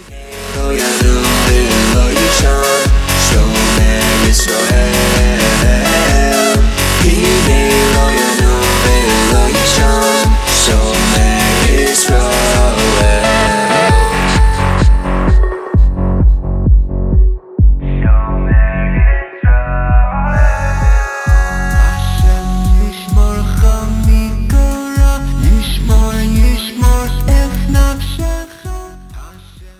都要努力了一场，手美人手爱。